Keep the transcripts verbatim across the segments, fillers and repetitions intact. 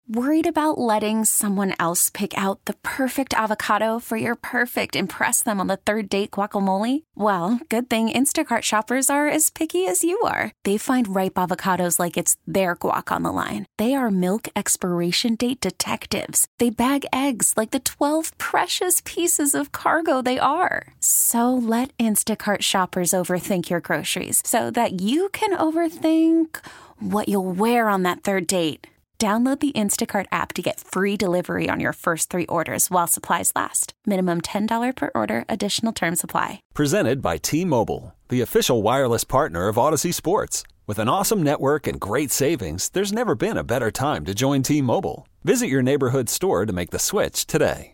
Worried about letting someone else pick out the perfect avocado for your perfect impress them on the third date guacamole? Well, good thing Instacart shoppers are as picky as you are. They find ripe avocados like it's their guac on the line. They are milk expiration date detectives. They bag eggs like the twelve precious pieces of cargo they are. So let Instacart shoppers overthink your groceries so that you can overthink what you'll wear on that third date. Download the Instacart app to get free delivery on your first three orders while supplies last. Minimum ten dollars per order. Additional terms apply. Presented by T-Mobile, the official wireless partner of Odyssey Sports. With an awesome network and great savings, there's never been a better time to join T-Mobile. Visit your neighborhood store to make the switch today.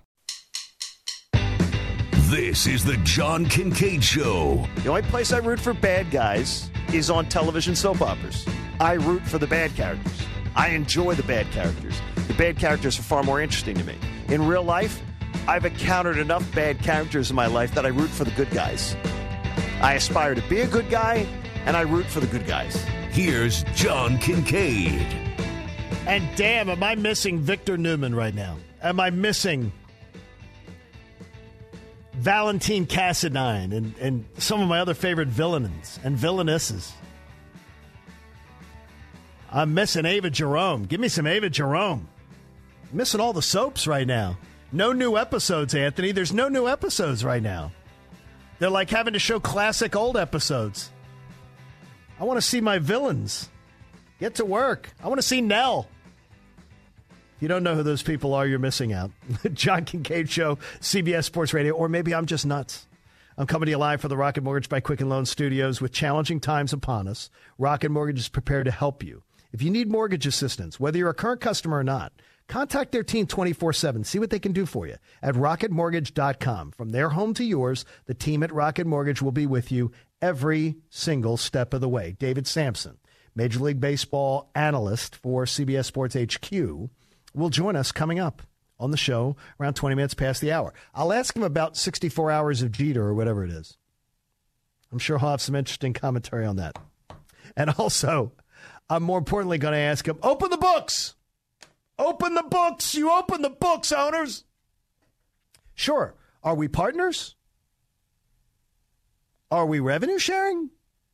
This is the John Kincaid Show. The only place I root for bad guys is on television soap operas. I root for the bad characters. I enjoy the bad characters. The bad characters are far more interesting to me. In real life, I've encountered enough bad characters in my life that I root for the good guys. I aspire to be a good guy, and I root for the good guys. Here's John Kincaid. And damn, am I missing Victor Newman right now? Am I missing Valentine Cassadine and, and some of my other favorite villains and villainesses? I'm missing Ava Jerome. Give me some Ava Jerome. I'm missing all the soaps right now. No new episodes, Anthony. There's no new episodes right now. They're like having to show classic old episodes. I want to see my villains. Get to work. I want to see Nell. If you don't know who those people are, you're missing out. John Kincaid Show, C B S Sports Radio, or maybe I'm just nuts. I'm coming to you live for the Rocket Mortgage by Quicken Loan Studios. With challenging times upon us, Rocket Mortgage is prepared to help you. If you need mortgage assistance, whether you're a current customer or not, contact their team twenty-four seven. See what they can do for you at rocket mortgage dot com. From their home to yours, the team at Rocket Mortgage will be with you every single step of the way. David Sampson, Major League Baseball analyst for C B S Sports H Q, will join us coming up on the show around twenty minutes past the hour. I'll ask him about sixty-four hours of Jeter or whatever it is. I'm sure he'll have some interesting commentary on that. And also, I'm more importantly going to ask him, open the books. Open the books. You open the books, owners. Sure. Are we partners? Are we revenue sharing?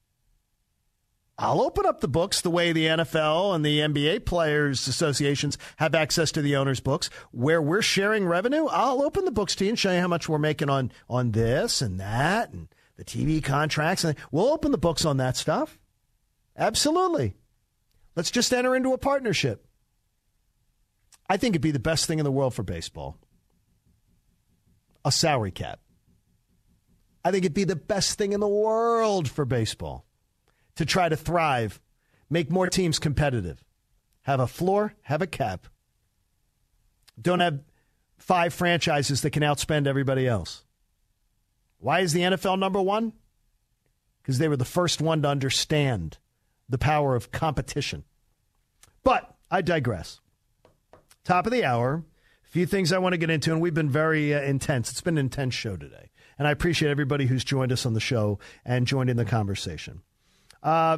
I'll open up the books the way the N F L and the N B A players associations have access to the owners' books. Where we're sharing revenue, I'll open the books to you and show you how much we're making on, on this and that and the T V contracts. And we'll open the books on that stuff. Absolutely. Let's just enter into a partnership. I think it'd be the best thing in the world for baseball. A salary cap. I think it'd be the best thing in the world for baseball to try to thrive, make more teams competitive, have a floor, have a cap. Don't have five franchises that can outspend everybody else. Why is the N F L number one? Because they were the first one to understand the power of competition. But I digress. Top of the hour, a few things I want to get into, and we've been very uh, intense. It's been an intense show today, and I appreciate everybody who's joined us on the show and joined in the conversation. Uh,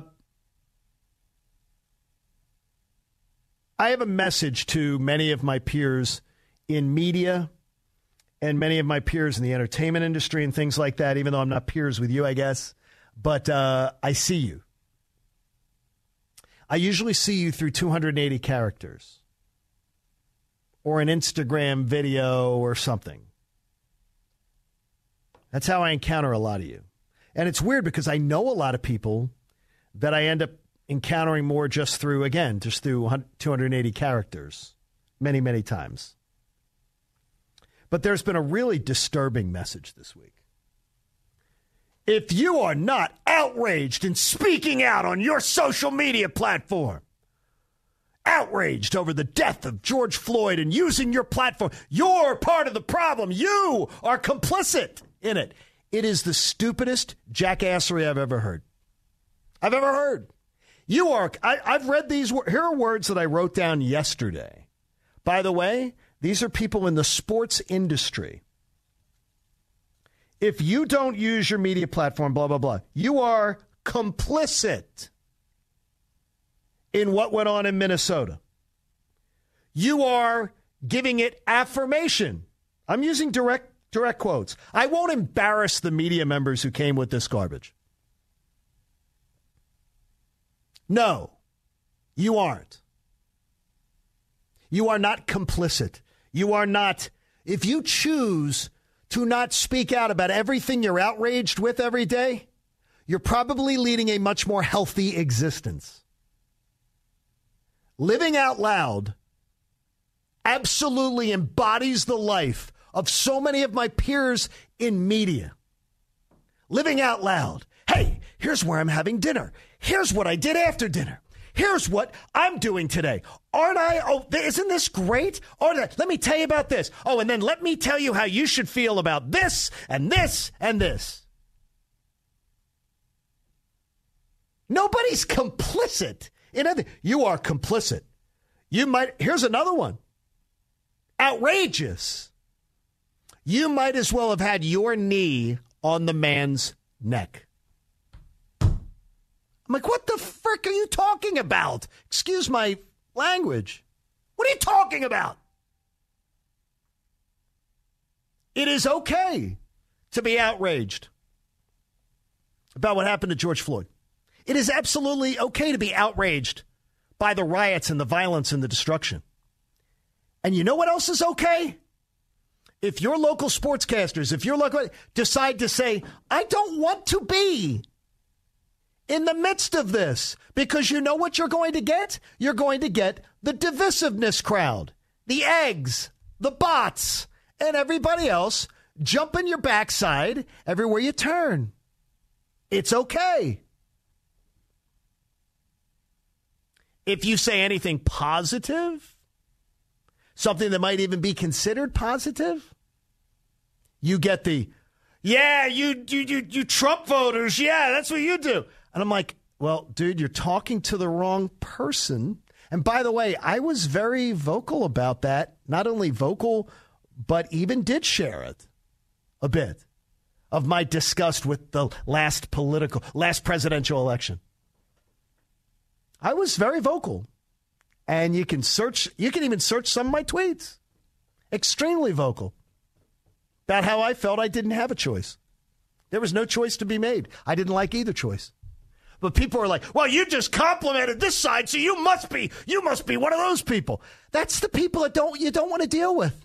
I have a message to many of my peers in media and many of my peers in the entertainment industry and things like that, even though I'm not peers with you, I guess. But uh, I see you. I usually see you through two hundred eighty characters or an Instagram video or something. That's how I encounter a lot of you. And it's weird because I know a lot of people that I end up encountering more just through, again, just through two hundred eighty characters many, many times. But there's been a really disturbing message this week. If you are not outraged and speaking out on your social media platform, outraged over the death of George Floyd and using your platform, you're part of the problem. You are complicit in it. It is the stupidest jackassery I've ever heard. I've ever heard. You are, I, I've read these, here are words that I wrote down yesterday. By the way, these are people in the sports industry. If you don't use your media platform, blah, blah, blah, you are complicit in what went on in Minnesota. You are giving it affirmation. I'm using direct direct quotes. I won't embarrass the media members who came with this garbage. No, you aren't. You are not complicit. You are not. If you choose to not speak out about everything you're outraged with every day, you're probably leading a much more healthy existence. Living out loud absolutely embodies the life of so many of my peers in media. Living out loud. Hey, here's where I'm having dinner. Here's what I did after dinner. Here's what I'm doing today. Aren't I? Oh, isn't this great? Oh, let me tell you about this. Oh, and then let me tell you how you should feel about this and this and this. Nobody's complicit in other. You are complicit. You might. Here's another one. Outrageous. You might as well have had your knee on the man's neck. I'm like, what the frick are you talking about? Excuse my language. What are you talking about? It is okay to be outraged about what happened to George Floyd. It is absolutely okay to be outraged by the riots and the violence and the destruction. And you know what else is okay? If your local sportscasters, if your local decide to say, I don't want to be in the midst of this, because you know what you're going to get? You're going to get the divisiveness crowd, the eggs, the bots, and everybody else jumping your backside everywhere you turn. It's okay. If you say anything positive, something that might even be considered positive, you get the, yeah, you, you, you, you Trump voters. Yeah, that's what you do. And I'm like, well, dude, you're talking to the wrong person. And by the way, I was very vocal about that. Not only vocal, but even did share it a bit of my disgust with the last political, last presidential election. I was very vocal. And you can search, you can even search some of my tweets. Extremely vocal about how I felt I didn't have a choice. There was no choice to be made. I didn't like either choice. But people are like, well, you just complimented this side, so you must be, you must be one of those people. That's the people that don't you don't want to deal with.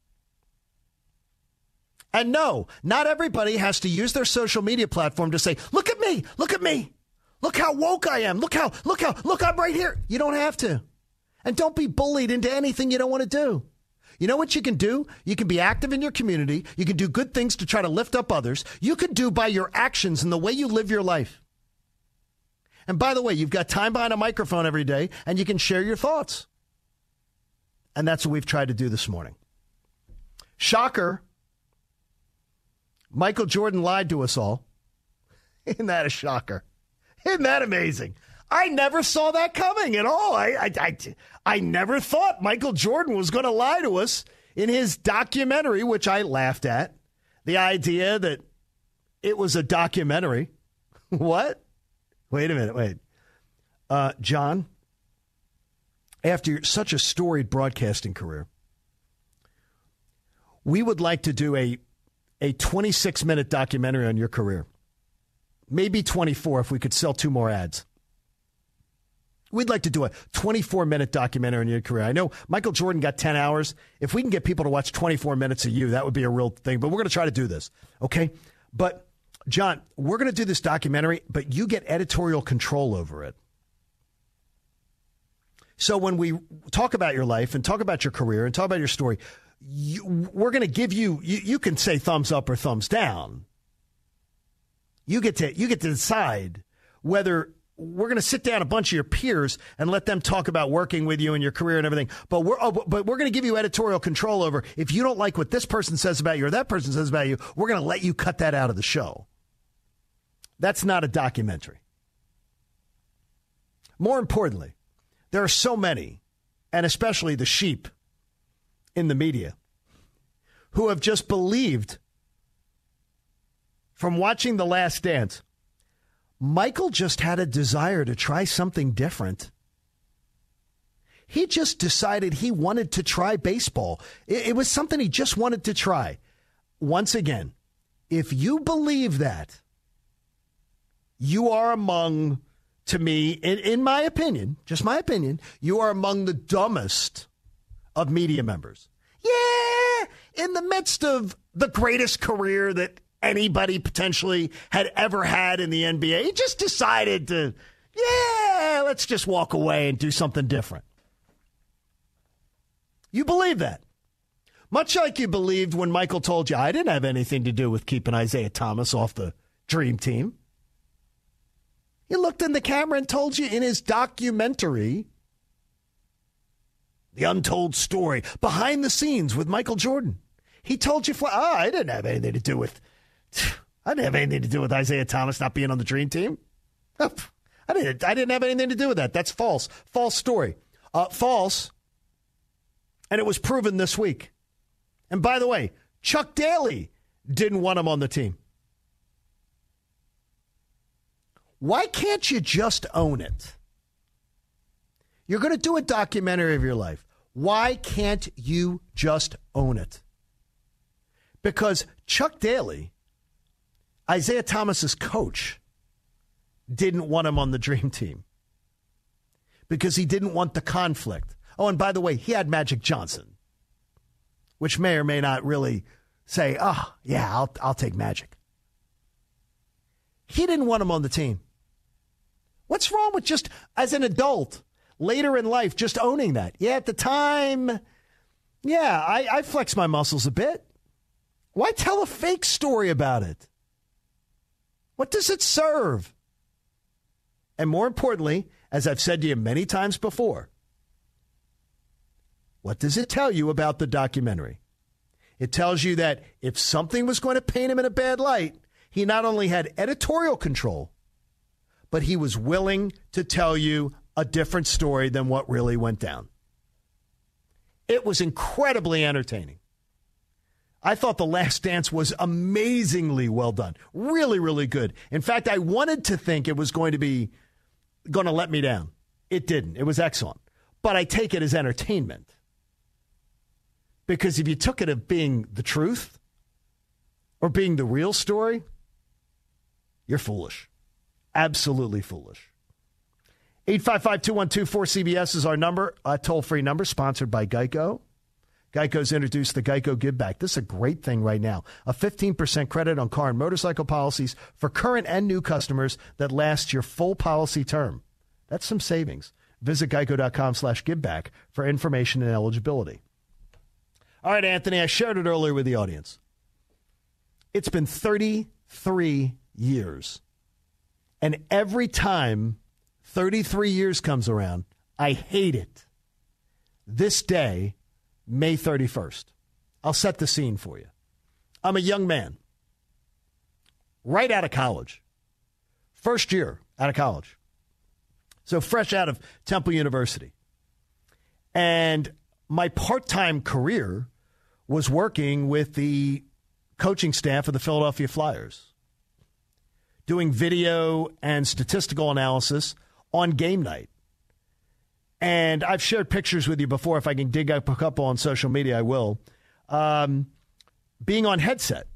And no, not everybody has to use their social media platform to say, look at me, look at me. Look how woke I am. Look how, look how, look, I'm right here. You don't have to. And don't be bullied into anything you don't want to do. You know what you can do? You can be active in your community. You can do good things to try to lift up others. You can do by your actions and the way you live your life. And by the way, you've got time behind a microphone every day, and you can share your thoughts. And that's what we've tried to do this morning. Shocker. Michael Jordan lied to us all. Isn't that a shocker? Isn't that amazing? I never saw that coming at all. I, I, I, I never thought Michael Jordan was going to lie to us in his documentary, which I laughed at. The idea that it was a documentary. What? Wait a minute, wait. Uh, John, after such a storied broadcasting career, we would like to do a a twenty-six minute documentary on your career. Maybe twenty-four if we could sell two more ads. We'd like to do a twenty-four minute documentary on your career. I know Michael Jordan got ten hours. If we can get people to watch twenty-four minutes of you, that would be a real thing. But we're going to try to do this, okay? But, John, we're going to do this documentary, but you get editorial control over it. So when we talk about your life and talk about your career and talk about your story, you, we're going to give you, you, you can say thumbs up or thumbs down. You get to you get to decide whether we're going to sit down a bunch of your peers and let them talk about working with you and your career and everything. But we're oh, but we're going to give you editorial control over if you don't like what this person says about you or that person says about you, we're going to let you cut that out of the show. That's not a documentary. More importantly, there are so many, and especially the sheep in the media, who have just believed from watching The Last Dance, Michael just had a desire to try something different. He just decided he wanted to try baseball. It, it was something he just wanted to try. Once again, if you believe that, you are among, to me, in, in my opinion, just my opinion, you are among the dumbest of media members. Yeah, in the midst of the greatest career that anybody potentially had ever had in the N B A, he just decided to, yeah, let's just walk away and do something different. You believe that. Much like you believed when Michael told you, I didn't have anything to do with keeping Isaiah Thomas off the Dream Team. He looked in the camera and told you in his documentary, The Untold Story, Behind the Scenes with Michael Jordan. He told you, oh, I didn't have anything to do with, I didn't have anything to do with Isaiah Thomas not being on the Dream Team. I didn't, I didn't have anything to do with that. That's false. False story. Uh, false. And it was proven this week. And by the way, Chuck Daly didn't want him on the team. Why can't you just own it? You're going to do a documentary of your life. Why can't you just own it? Because Chuck Daly, Isaiah Thomas's coach, didn't want him on the Dream Team. Because he didn't want the conflict. Oh, and by the way, he had Magic Johnson, which may or may not really say, oh, yeah, I'll, I'll take Magic. He didn't want him on the team. What's wrong with just, as an adult, later in life, just owning that? Yeah, at the time, yeah, I, I flex my muscles a bit. Why tell a fake story about it? What does it serve? And more importantly, as I've said to you many times before, what does it tell you about the documentary? It tells you that if something was going to paint him in a bad light, he not only had editorial control, but he was willing to tell you a different story than what really went down. It was incredibly entertaining. I thought The Last Dance was amazingly well done. Really, really good. In fact, I wanted to think it was going to be going to let me down. It didn't. It was excellent. But I take it as entertainment. Because if you took it as being the truth or being the real story, you're foolish. Absolutely foolish. eight five five, two one two, four C B S is our number, a toll-free number, sponsored by Geico. Geico's introduced the Geico Give Back. This is a great thing right now. A fifteen percent credit on car and motorcycle policies for current and new customers that lasts your full policy term. That's some savings. Visit geico.com slash giveback for information and eligibility. All right, Anthony, I shared it earlier with the audience. It's been thirty-three years. And every time thirty-three years comes around, I hate it. This day, May thirty-first. I'll set the scene for you. I'm a young man, right out of college. First year out of college. So fresh out of Temple University. And my part-time career was working with the coaching staff of the Philadelphia Flyers, doing video and statistical analysis on game night. And I've shared pictures with you before. If I can dig up a couple on social media, I will. Um, being on headset,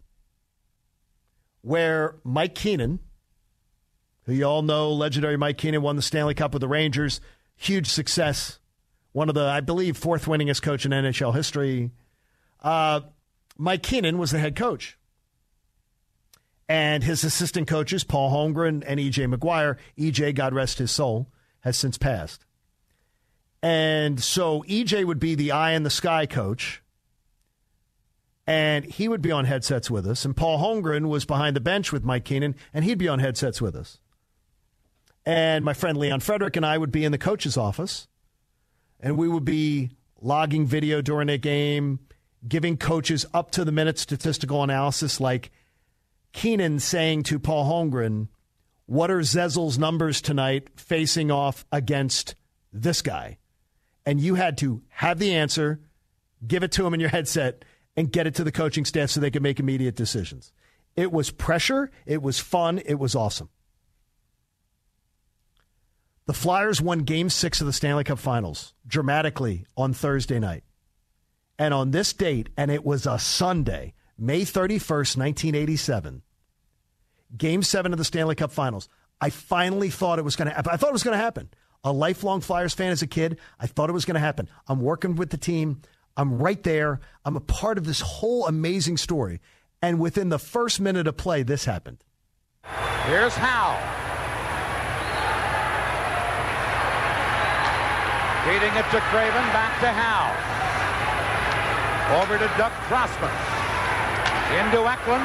where Mike Keenan, who you all know, legendary Mike Keenan, won the Stanley Cup with the Rangers, huge success, one of the, I believe, fourth winningest coach in N H L history. Uh, Mike Keenan was the head coach. And his assistant coaches, Paul Holmgren and E J McGuire, E J, God rest his soul, has since passed. And so E J would be the eye in the sky coach, and he would be on headsets with us. And Paul Holmgren was behind the bench with Mike Keenan, and he'd be on headsets with us. And my friend Leon Frederick and I would be in the coach's office, and we would be logging video during a game, giving coaches up-to-the-minute statistical analysis, like Keenan saying to Paul Holmgren, what are Zezel's numbers tonight facing off against this guy? And you had to have the answer, give it to him in your headset, and get it to the coaching staff so they could make immediate decisions. It was pressure. It was fun. It was awesome. The Flyers won Game six of the Stanley Cup Finals dramatically on Thursday night. And on this date, and it was a Sunday, May thirty-first, nineteen eighty-seven, Game seven of the Stanley Cup Finals, I finally thought it was going to happen. I thought it was going to happen. A lifelong Flyers fan as a kid, I thought it was going to happen. I'm working with the team. I'm right there. I'm a part of this whole amazing story. And within the first minute of play, this happened. Here's Howe. Feeding it to Craven, back to Howe. Over to Doug Crossman. Into Eklund.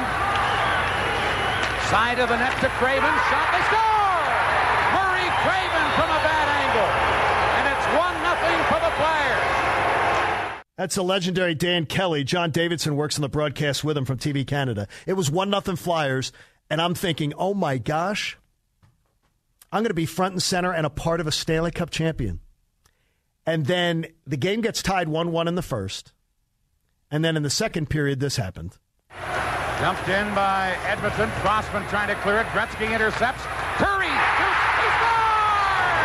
Side of the net to Craven. Shot, they score! Murray Craven from a bad angle. And it's one nothing for the Flyers. That's the legendary Dan Kelly. John Davidson works on the broadcast with him from T V Canada. It was one nothing Flyers, and I'm thinking, oh my gosh, I'm going to be front and center and a part of a Stanley Cup champion. And then the game gets tied one one in the first. And then in the second period, this happened. Dumped in by Edmonton. Crossman trying to clear it. Gretzky intercepts. Curry shoots. He scores!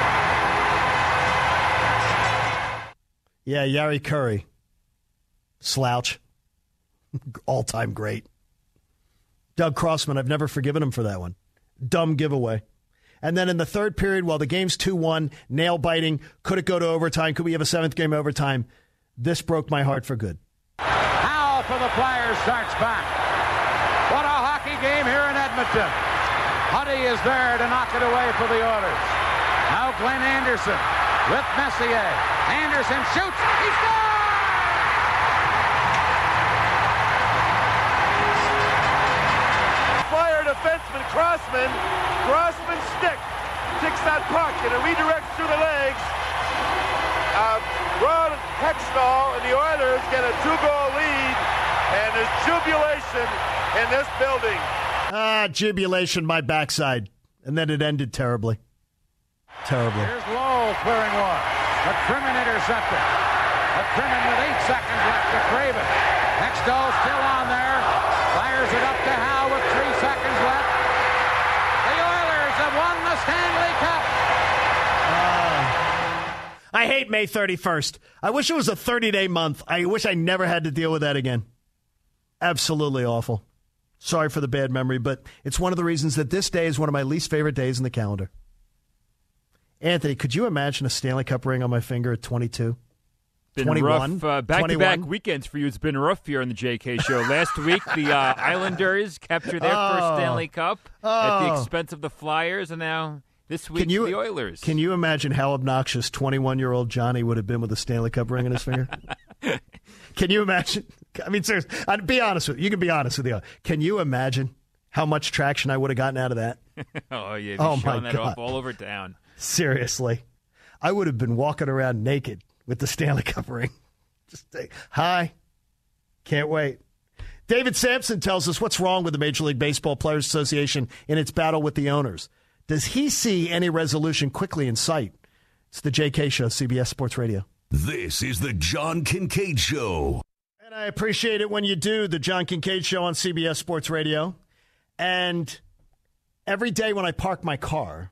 Yeah, Yari Curry. Slouch. All-time great. Doug Crossman, I've never forgiven him for that one. Dumb giveaway. And then in the third period, while the game's two one, nail-biting, could it go to overtime? Could we have a seventh game overtime? This broke my heart for good. Howe for the Flyers starts back. What a hockey game here in Edmonton. Huddy is there to knock it away for the Oilers. Now Glenn Anderson with Messier. Anderson shoots. He scores! Flyer defenseman Crossman. Crossman stick. Ticks that puck and it redirects through the legs. Uh, Ron Hextall and the Oilers get a two-goal lead, and there's jubilation in this building. Ah, jubilation, my backside. And then it ended terribly. Terribly. Here's Lowell clearing one. McCrimmon intercepted. McCrimmon with eight seconds left to Craven. Hextall still on there. Fires it up to Howe with three seconds left. The Oilers have won the Stanley Cup. I hate May thirty-first. I wish it was a thirty-day month. I wish I never had to deal with that again. Absolutely awful. Sorry for the bad memory, but it's one of the reasons that this day is one of my least favorite days in the calendar. Anthony, could you imagine a Stanley Cup ring on my finger at twenty-two? Been twenty-one? rough. Uh, back-to-back weekends for you. It's been rough here on the J K Show. Last week, the uh, Islanders captured their oh. first Stanley Cup oh. at the expense of the Flyers, and now this week, can you, the Oilers. Can you imagine how obnoxious twenty-one-year-old Johnny would have been with a Stanley Cup ring on his finger? Can you imagine? I mean, seriously, I'd be honest with you. You can be honest with you. Can you imagine how much traction I would have gotten out of that? oh, yeah. Oh, showing my that God. off all over town. Seriously. I would have been walking around naked with the Stanley Cup ring. Just say, hi. Can't wait. David Sampson tells us what's wrong with the Major League Baseball Players Association in its battle with the owners. Does he see any resolution quickly in sight? It's the J K Show, C B S Sports Radio. This is the John Kincaid Show. And I appreciate it when you do the John Kincaid Show on C B S Sports Radio. And every day when I park my car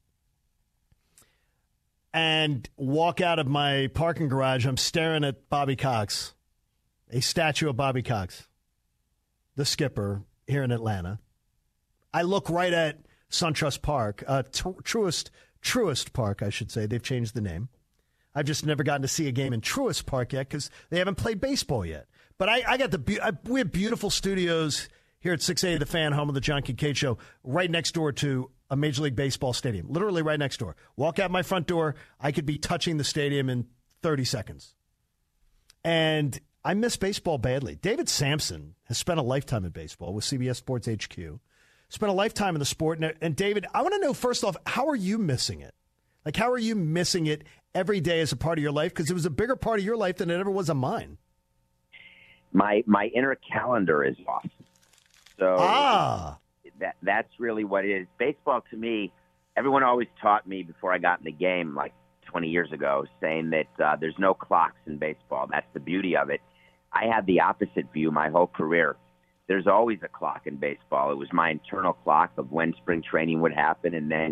and walk out of my parking garage, I'm staring at Bobby Cox, a statue of Bobby Cox, the skipper here in Atlanta. I look right at SunTrust Park, uh, tr- Truist, Truist Park, I should say. They've changed the name. I've just never gotten to see a game in Truist Park yet because they haven't played baseball yet. But I, I got the be- I, we have beautiful studios here at six eighty The Fan, home of the John Kincaid Show, right next door to a Major League Baseball stadium, literally right next door. Walk out my front door, I could be touching the stadium in thirty seconds. And I miss baseball badly. David Sampson has spent a lifetime in baseball with C B S Sports H Q. Spent a lifetime in the sport. And, and David, I want to know, first off, how are you missing it? Like, how are you missing it every day as a part of your life? Because it was a bigger part of your life than it ever was of mine. My my inner calendar is off. So ah. that that's really what it is. Baseball, to me, everyone always taught me before I got in the game, like twenty years ago, saying that uh, there's no clocks in baseball. That's the beauty of it. I had the opposite view my whole career. There's always a clock in baseball. It was my internal clock of when spring training would happen, and then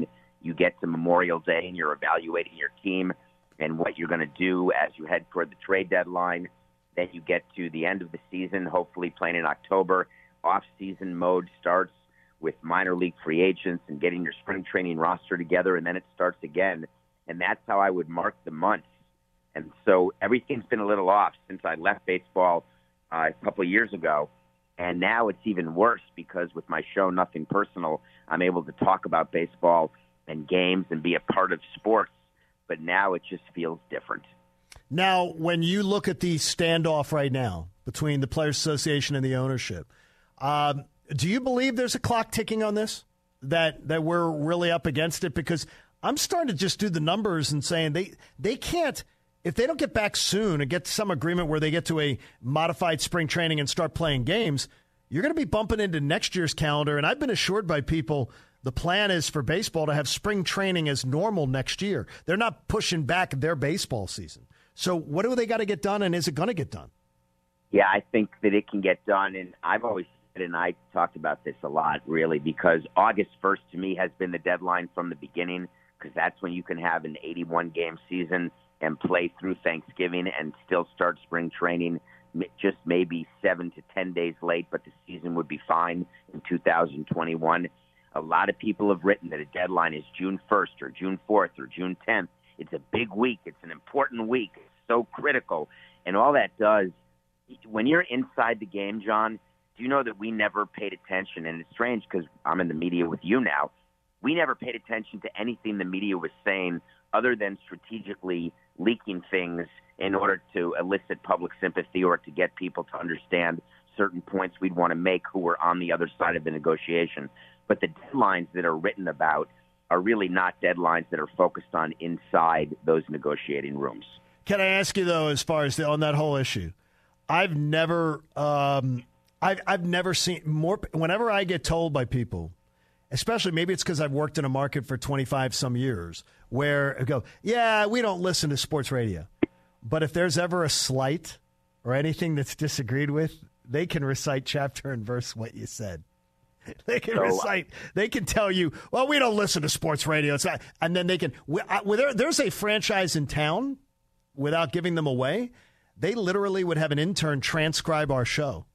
you get to Memorial Day and you're evaluating your team and what you're going to do as you head toward the trade deadline. Then you get to the end of the season, hopefully playing in October. Off-season mode starts with minor league free agents and getting your spring training roster together, and then it starts again. And that's how I would mark the months. And so everything's been a little off since I left baseball uh, a couple of years ago. And now it's even worse because with my show, Nothing Personal, I'm able to talk about baseball and games and be a part of sports. But now it just feels different. Now, when you look at the standoff right now between the Players Association and the ownership, um, do you believe there's a clock ticking on this, that that we're really up against it? Because I'm starting to just do the numbers and saying they they can't, if they don't get back soon and get to some agreement where they get to a modified spring training and start playing games, you're going to be bumping into next year's calendar. And I've been assured by people the plan is for baseball to have spring training as normal next year. They're not pushing back their baseball season. So what do they got to get done, and is it going to get done? Yeah, I think that it can get done, and I've always said, and I talked about this a lot, really, because August first to me has been the deadline from the beginning, because that's when you can have an eighty-one game season and play through Thanksgiving and still start spring training just maybe seven to ten days late, but the season would be fine in two thousand twenty-one. A lot of people have written that a deadline is June first or June fourth or June tenth. It's a big week. It's an important week. It's so critical. And all that does, when you're inside the game, John, do you know that we never paid attention? And it's strange because I'm in the media with you now. We never paid attention to anything the media was saying other than strategically leaking things in order to elicit public sympathy or to get people to understand certain points we'd want to make who were on the other side of the negotiation. But the deadlines that are written about are really not deadlines that are focused on inside those negotiating rooms. Can I ask you, though, as far as the, on that whole issue, I've never, um, I've, I've never seen more. Whenever I get told by people, especially maybe it's because I've worked in a market for twenty-five some years, where I go, yeah, we don't listen to sports radio. But if there's ever a slight or anything that's disagreed with, they can recite chapter and verse what you said. They can so, recite. They can tell you, well, we don't listen to sports radio. It's not, and then they can. Well, there, there's a franchise in town. Without giving them away, they literally would have an intern transcribe our show,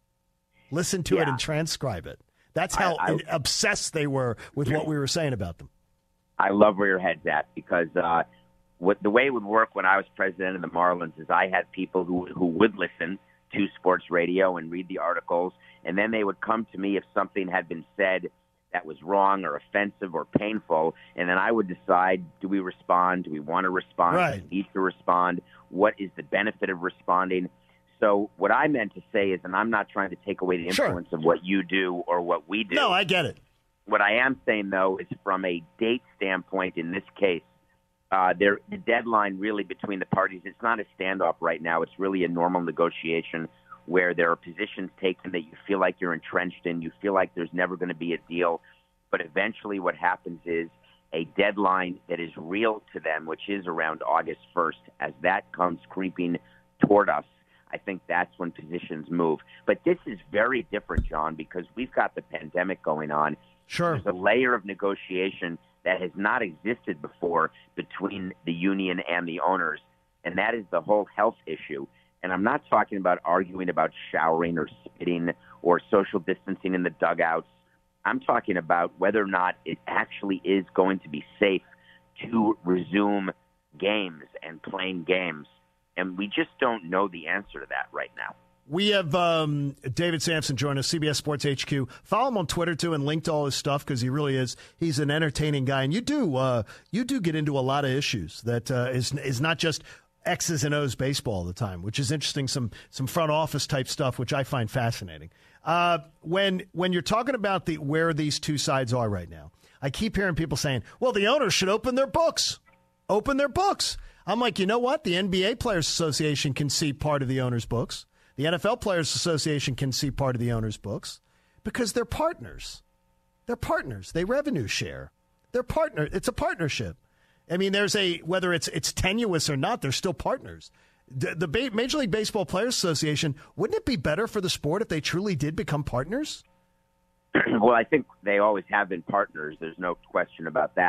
listen to yeah. it, and transcribe it. That's how I, I, obsessed they were with what we were saying about them. I love where your head's at because uh, what the way it would work when I was president of the Marlins is I had people who who would listen to sports radio and read the articles. And then they would come to me if something had been said that was wrong or offensive or painful. And then I would decide, do we respond? Do we want to respond? Right. Do we need to respond? What is the benefit of responding? So what I meant to say is, and I'm not trying to take away the influence sure. of what you do or what we do. No, I get it. What I am saying, though, is from a date standpoint in this case, uh, there, the deadline really between the parties, it's not a standoff right now. It's really a normal negotiation where there are positions taken that you feel like you're entrenched in, you feel like there's never going to be a deal. But eventually what happens is a deadline that is real to them, which is around August first. As that comes creeping toward us, I think that's when positions move. But this is very different, John, because we've got the pandemic going on. Sure. There's a layer of negotiation that has not existed before between the union and the owners, and that is the whole health issue. And I'm not talking about arguing about showering or spitting or social distancing in the dugouts. I'm talking about whether or not it actually is going to be safe to resume games and playing games. And we just don't know the answer to that right now. We have um, David Sampson join us, C B S Sports H Q. Follow him on Twitter, too, and link to all his stuff because he really is. He's an entertaining guy. And you do uh, you do get into a lot of issues that uh, is is not just X's and O's baseball all the time, which is interesting, some some front office type stuff, which I find fascinating. Uh, when when you're talking about the where these two sides are right now, I keep hearing people saying, well, the owners should open their books. Open their books. I'm like, you know what? The N B A Players Association can see part of the owners' books. The N F L Players Association can see part of the owners' books because they're partners. They're partners. They revenue share. They're partner. It's a partnership. I mean, there's a, whether it's it's tenuous or not, they're still partners. The, the ba- Major League Baseball Players Association, wouldn't it be better for the sport if they truly did become partners? Well, I think they always have been partners. There's no question about that.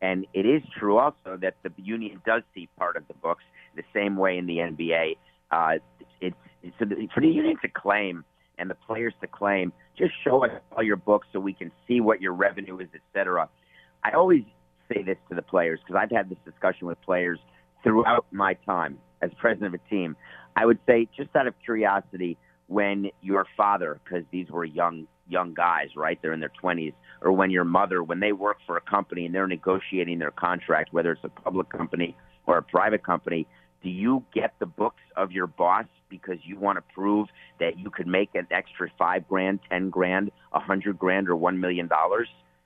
And it is true also that the union does see part of the books the same way in the N B A. Uh, it's, it's for the union to claim and the players to claim, just show us all your books so we can see what your revenue is, et cetera. I always say this to the players because I've had this discussion with players throughout my time as president of a team. I would say, just out of curiosity, when your father, because these were young young guys, right? They're in their twenties, or when your mother, when they work for a company and they're negotiating their contract, whether it's a public company or a private company, do you get the books of your boss because you want to prove that you could make an extra five grand, ten grand, a hundred grand, or one million dollars?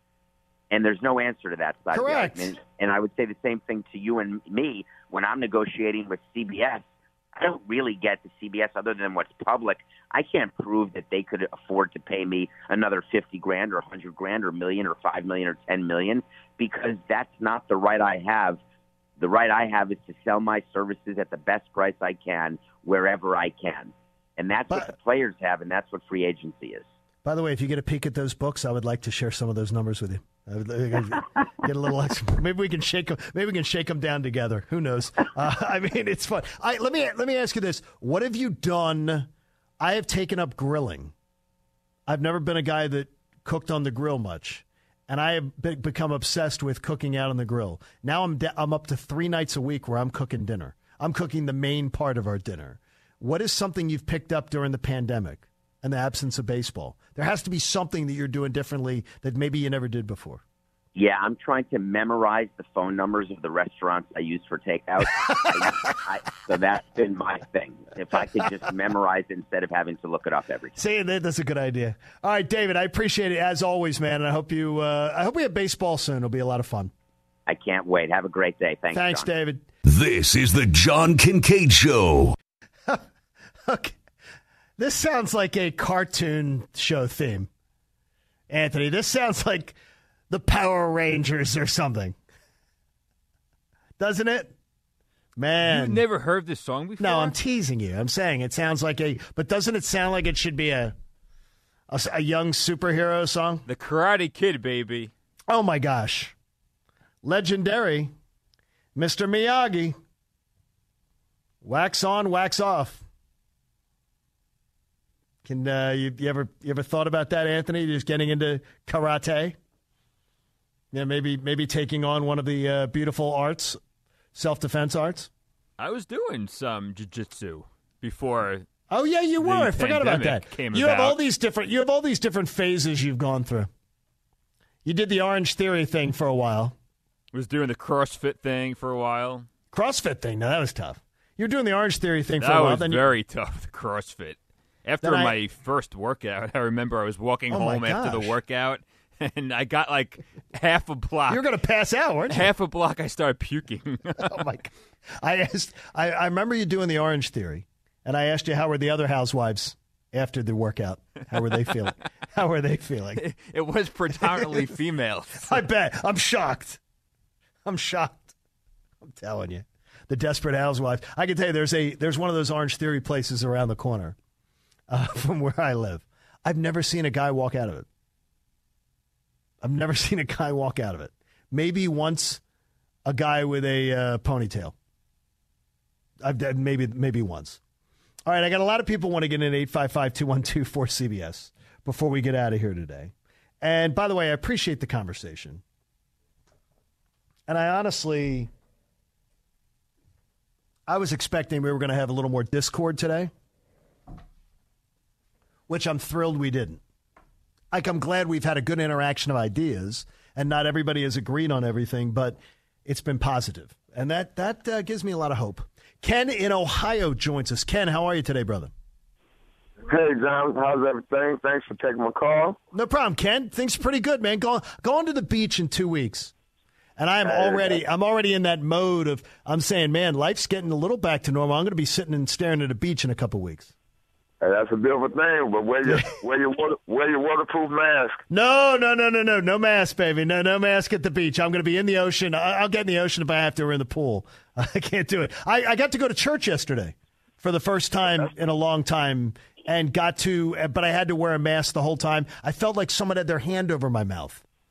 And there's no answer to that side. Correct. And, and I would say the same thing to you and me when I'm negotiating with C B S. I don't really get to C B S other than what's public. I can't prove that they could afford to pay me another fifty grand or a hundred grand or a million or five million or ten million because that's not the right I have. The right I have is to sell my services at the best price I can wherever I can. And that's but, what the players have, and that's what free agency is. By the way, if you get a peek at those books, I would like to share some of those numbers with you. I would get a little extra. Maybe we can shake them. Maybe we can shake them down together. Who knows? Uh, I mean, it's fun. I, let me let me ask you this: what have you done? I have taken up grilling. I've never been a guy that cooked on the grill much, and I have be- become obsessed with cooking out on the grill. Now I'm de- I'm up to three nights a week where I'm cooking dinner. I'm cooking the main part of our dinner. What is something you've picked up during the pandemic and the absence of baseball? There has to be something that you're doing differently that maybe you never did before. Yeah, I'm trying to memorize the phone numbers of the restaurants I use for takeout. I, I, so that's been my thing. If I could just memorize it instead of having to look it up every time. See, that's a good idea. All right, David, I appreciate it as always, man. And I hope you. Uh, I hope we have baseball soon. It'll be a lot of fun. I can't wait. Have a great day. Thanks. Thanks, John. David. This is the John Kincaid Show. Okay. This sounds like a cartoon show theme, Anthony. This sounds like the Power Rangers or something. Doesn't it? Man. You've never heard this song before? No, I'm teasing you. I'm saying it sounds like a, but doesn't it sound like it should be a, a, a young superhero song? The Karate Kid, baby. Oh, my gosh. Legendary. Mister Miyagi. Wax on, wax off. Can uh, you, you ever you ever thought about that, Anthony? Just getting into karate? Yeah, maybe maybe taking on one of the uh, beautiful arts, self-defense arts. I was doing some jiu-jitsu before. Oh yeah, you were. I forgot about that. Came you about. have all these different. You have all these different phases you've gone through. You did the Orange Theory thing for a while. Was doing the CrossFit thing for a while. CrossFit thing. No, that was tough. You were doing the Orange Theory thing for that a while. was Then very you... tough. The CrossFit. After I... my first workout, I remember I was walking oh home after the workout, and I got like half a block. You were going to pass out, weren't you? Half a block, I started puking. Oh my God! I asked. I, I remember you doing the Orange Theory, and I asked you how were the other housewives after the workout. How were they feeling? How were they feeling? It, it was predominantly females. I bet. I'm shocked. I'm shocked. I'm telling you. The Desperate Housewives. I can tell you there's a there's one of those Orange Theory places around the corner uh, from where I live. I've never seen a guy walk out of it. I've never seen a guy walk out of it. Maybe once a guy with a uh, ponytail. I've maybe maybe once. All right, I got a lot of people want to get in eight five five, two one two, four C B S before we get out of here today. And by the way, I appreciate the conversation. And I honestly, I was expecting we were going to have a little more discord today, which I'm thrilled we didn't. Like, I'm glad we've had a good interaction of ideas, and not everybody has agreed on everything, but it's been positive. And that, that uh, gives me a lot of hope. Ken in Ohio joins us. Ken, how are you today, brother? Hey, John. How's everything? Thanks for taking my call. No problem, Ken. Things are pretty good, man. Go, going to the beach in two weeks. And I'm already I'm already in that mode of, I'm saying, man, life's getting a little back to normal. I'm going to be sitting and staring at a beach in a couple weeks. Hey, that's a beautiful thing, but wear your wear your water, wear your waterproof mask. No, no, no, no, no, no mask, baby. No, no mask at the beach. I'm going to be in the ocean. I'll get in the ocean if I have to, or in the pool. I can't do it. I, I got to go to church yesterday for the first time in a long time, and got to, but I had to wear a mask the whole time. I felt like someone had their hand over my mouth.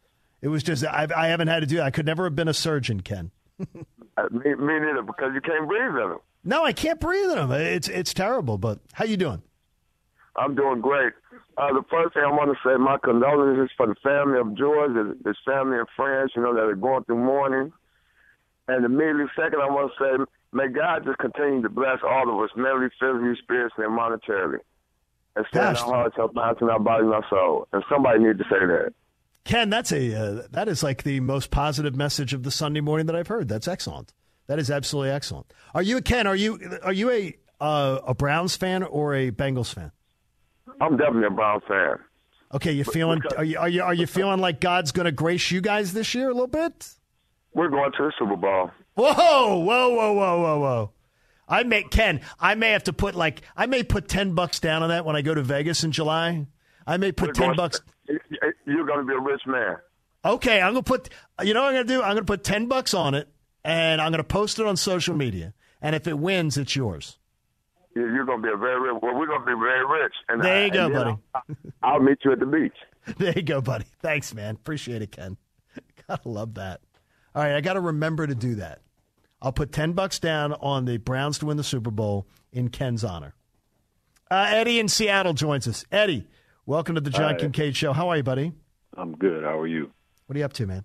It was just I, I haven't had to do that. I could never have been a surgeon, Ken. uh, me, me neither, because you can't breathe in them. No, I can't breathe in them. It's it's terrible. But how you doing? I'm doing great. Uh, the first thing I want to say, my condolences for the family of George, his, his family and friends, you know, that are going through mourning. And immediately second, I want to say, may God just continue to bless all of us, mentally, physically, spiritually, and monetarily. And stay in our hearts, our minds, and our bodies, and our soul. And somebody needs to say that. Ken, that's a uh, that is like the most positive message of the Sunday morning that I've heard. That's excellent. That is absolutely excellent. Are you, Ken, are you are you a uh, a Browns fan or a Bengals fan? I'm definitely a Browns fan. Okay, you feeling are you are you are you feeling like God's going to grace you guys this year a little bit? We're going to the Super Bowl. Whoa, whoa, whoa, whoa, whoa, whoa! I may Ken, I may have to put like I may put ten bucks down on that when I go to Vegas in July. I may put We're ten bucks. You're going to be a rich man. Okay, I'm going to put. You know what I'm going to do? I'm going to put ten bucks on it, and I'm going to post it on social media. And if it wins, it's yours. You're going to be a very rich. Well, we're going to be very rich. And there you I, go, buddy. I'll, I'll meet you at the beach. There you go, buddy. Thanks, man. Appreciate it, Ken. Gotta love that. All right, I got to remember to do that. I'll put ten bucks down on the Browns to win the Super Bowl in Ken's honor. Uh, Eddie in Seattle joins us. Eddie, welcome to the John Hi. Kincaid Show. How are you, buddy? I'm good. How are you? What are you up to, man?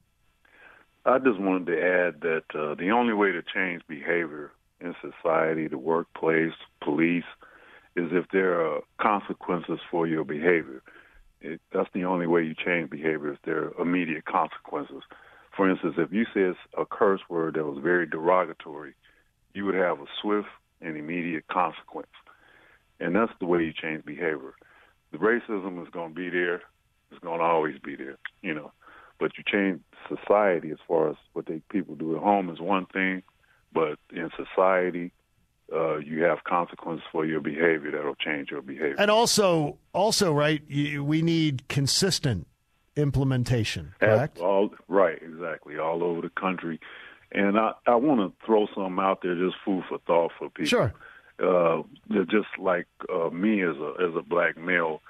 I just wanted to add that uh, the only way to change behavior in society, the workplace, police, is if there are consequences for your behavior. It, that's the only way you change behavior, if there are immediate consequences. For instance, if you said a curse word that was very derogatory, you would have a swift and immediate consequence. And that's the way you change behavior. The racism is going to be there. It's going to always be there, you know. But you change society as far as what they people do at home is one thing, but in society, uh, you have consequences for your behavior that'll change your behavior. And also, also, right, you, we need consistent implementation, correct? As all, right, exactly, all over the country. And I, I want to throw something out there, just food for thought for people. Sure. Uh, just like uh, me as a as a black male,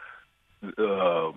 uh,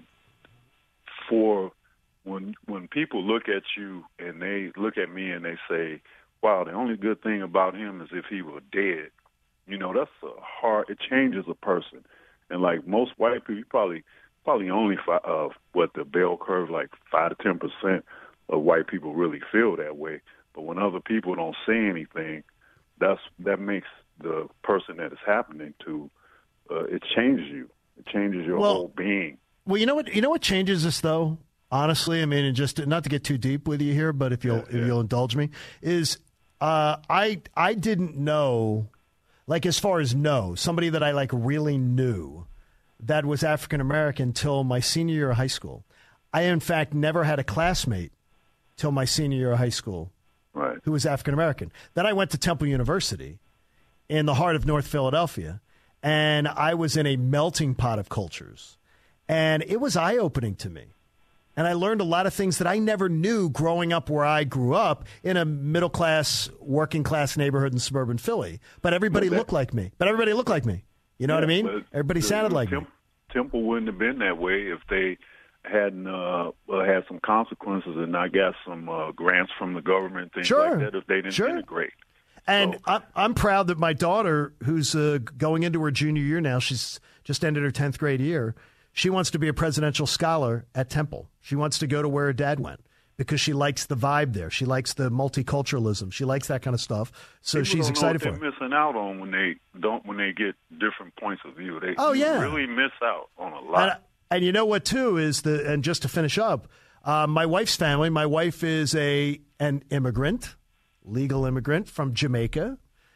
for when when people look at you and they look at me and they say, wow, the only good thing about him is if he were dead. You know, that's a hard, it changes a person. And like most white people, you probably probably only, five, uh, what, the bell curve, like five to ten percent of white people really feel that way. But when other people don't say anything, that's that makes the person that it's happening to, uh, it changes you. It changes your well, whole being. Well, you know what? You know what changes us, though. Honestly, I mean, and just not to get too deep with you here, but if you'll yeah, yeah. if you'll indulge me, is uh, I I didn't know, like as far as know somebody that I like really knew that was African American till my senior year of high school. I in fact never had a classmate till my senior year of high school, right, who was African American. Then I went to Temple University in the heart of North Philadelphia, and I was in a melting pot of cultures, and it was eye-opening to me. And I learned a lot of things that I never knew growing up where I grew up in a middle-class, working-class neighborhood in suburban Philly. But everybody that, looked like me. But everybody looked like me. You know yeah, what I mean? Everybody the, sounded like Temp, me. Temple wouldn't have been that way if they hadn't uh, uh, had some consequences and not got some uh, grants from the government, things sure. like that, if they didn't sure. integrate. And so. I'm, I'm proud that my daughter, who's uh, going into her junior year now, she's just ended her tenth grade year, she wants to be a presidential scholar at Temple. She wants to go to where her dad went because she likes the vibe there. She likes the multiculturalism. She likes that kind of stuff. So People she's don't excited know what for they're it. missing out on when they don't when they get different points of view. They oh, yeah. really miss out on a lot. And, and you know what, too, is the and just to finish up, uh, my wife's family, my wife is a an immigrant, legal immigrant from Jamaica.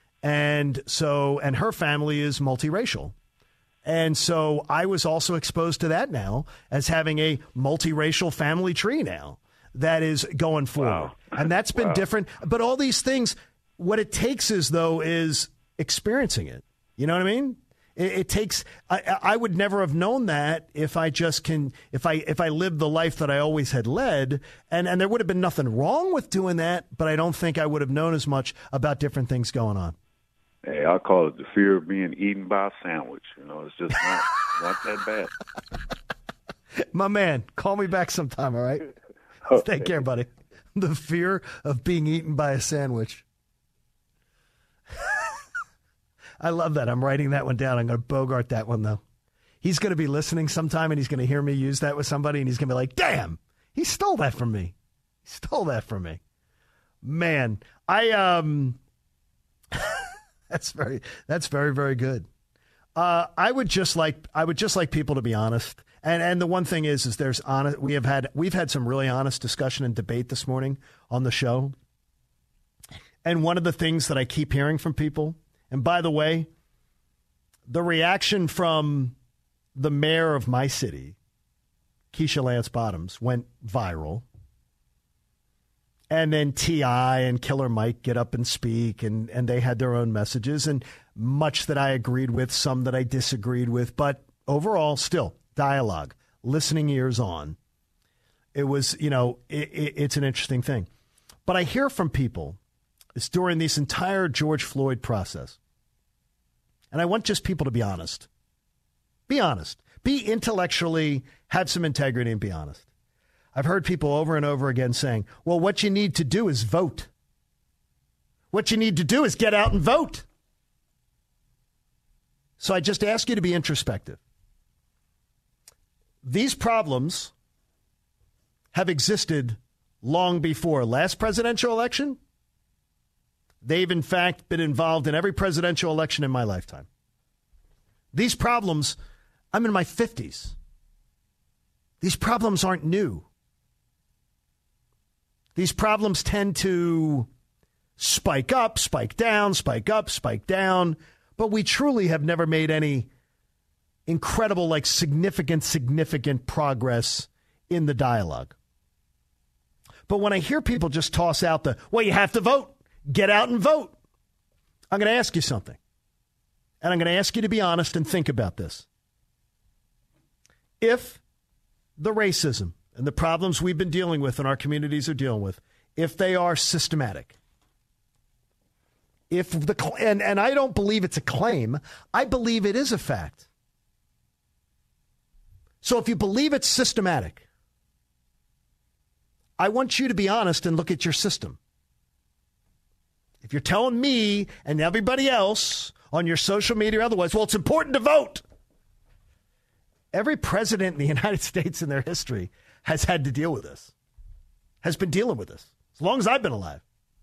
And so and her family is multiracial. And so I was also exposed to that now as having a multiracial family tree now that is going forward. Wow. And that's been wow. different. But all these things, what it takes is, though, is experiencing it. You know what I mean? It, it takes I, I would never have known that if I just can if I if I lived the life that I always had led. And, and there would have been nothing wrong with doing that. But I don't think I would have known as much about different things going on. Hey, I call it the fear of being eaten by a sandwich. You know, it's just not, not that bad. My man, call me back sometime, all right? Take care, buddy. The fear of being eaten by a sandwich. I love that. I'm writing that one down. I'm going to Bogart that one, though. He's going to be listening sometime, and he's going to hear me use that with somebody, and he's going to be like, damn, he stole that from me. He stole that from me. Man, I, um, that's very, that's very, very good. Uh, I would just like, I would just like people to be honest. And and the one thing is, is there's honest. We have had we've had some really honest discussion and debate this morning on the show. And one of the things that I keep hearing from people, and by the way, the reaction from the mayor of my city, Keisha Lance Bottoms, went viral. And then T I and Killer Mike get up and speak, and, and they had their own messages, and much that I agreed with, some that I disagreed with, but overall, still, dialogue, listening ears on. It was, you know, it, it, it's an interesting thing. But I hear from people, it's during this entire George Floyd process, and I want just people to be honest. Be honest. Be intellectually, have some integrity, and be honest. I've heard people over and over again saying, well, what you need to do is vote. What you need to do is get out and vote. So I just ask you to be introspective. These problems have existed long before last presidential election. They've, in fact, been involved in every presidential election in my lifetime. These problems, I'm in my fifties. These problems aren't new. These problems tend to spike up, spike down, spike up, spike down. But we truly have never made any incredible, like significant, significant progress in the dialogue. But when I hear people just toss out the, well, you have to vote, get out and vote, I'm going to ask you something. And I'm going to ask you to be honest and think about this. If the racism and the problems we've been dealing with and our communities are dealing with, if they are systematic, if the and, and I don't believe it's a claim, I believe it is a fact. So if you believe it's systematic, I want you to be honest and look at your system. If you're telling me and everybody else on your social media or otherwise, well, it's important to vote. Every president in the United States in their history has had to deal with this, has been dealing with this, as long as I've been alive.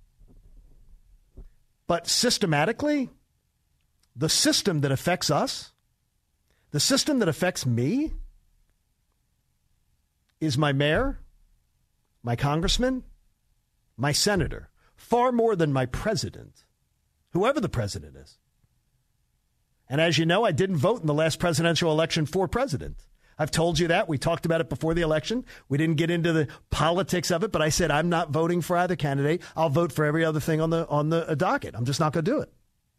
But systematically, the system that affects us, the system that affects me, is my mayor, my congressman, my senator, far more than my president, whoever the president is. And as you know, I didn't vote in the last presidential election for president. I've told you that. We talked about it before the election. We didn't get into the politics of it, but I said I'm not voting for either candidate. I'll vote for every other thing on the on the docket. I'm just not going to do it.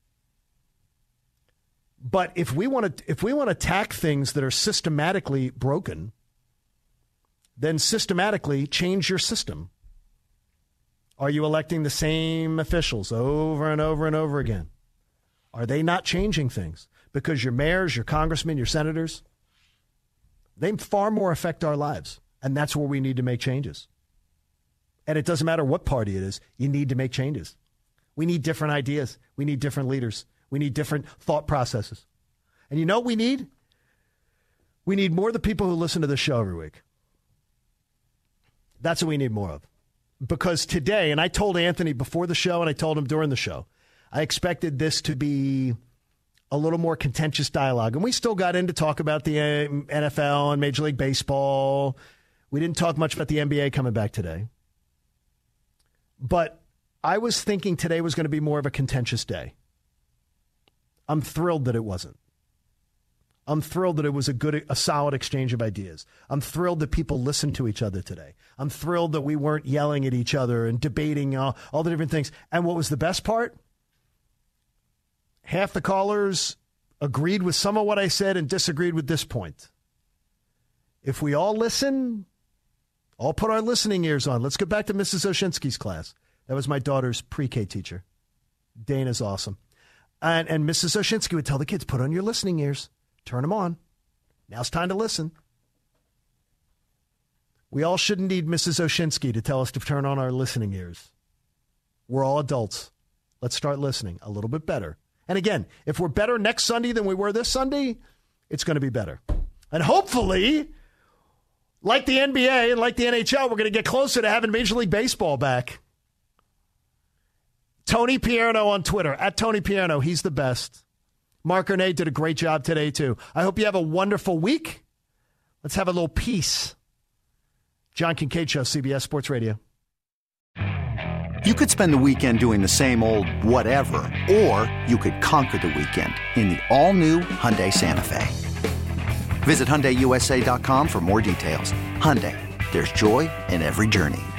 But if we want to if we want to attack things that are systematically broken, then systematically change your system. Are you electing the same officials over and over and over again? Are they not changing things? Because your mayors, your congressmen, your senators, they far more affect our lives. And that's where we need to make changes. And it doesn't matter what party it is, you need to make changes. We need different ideas. We need different leaders. We need different thought processes. And you know what we need? We need more of the people who listen to this show every week. That's what we need more of. Because today, and I told Anthony before the show and I told him during the show, I expected this to be a little more contentious dialogue. And we still got in to talk about the N F L and Major League Baseball. We didn't talk much about the N B A coming back today. But I was thinking today was going to be more of a contentious day. I'm thrilled that it wasn't. I'm thrilled that it was a good, a solid exchange of ideas. I'm thrilled that people listened to each other today. I'm thrilled that we weren't yelling at each other and debating all, all the different things. And what was the best part? Half the callers agreed with some of what I said and disagreed with this point. If we all listen, all put our listening ears on. Let's go back to Missus Oshinsky's class. That was my daughter's pre-K teacher. Dana's awesome. And, and Missus Oshinsky would tell the kids, put on your listening ears. Turn them on. Now it's time to listen. We all shouldn't need Missus Oshinsky to tell us to turn on our listening ears. We're all adults. Let's start listening a little bit better. And again, if we're better next Sunday than we were this Sunday, it's going to be better. And hopefully, like the N B A and like the N H L, we're going to get closer to having Major League Baseball back. Tony Pierno on Twitter, at Tony Pierno. He's the best. Mark Ernay did a great job today, too. I hope you have a wonderful week. Let's have a little peace. John Kincaid Show, C B S Sports Radio. You could spend the weekend doing the same old whatever, or you could conquer the weekend in the all-new Hyundai Santa Fe. Visit Hyundai U S A dot com for more details. Hyundai, there's joy in every journey.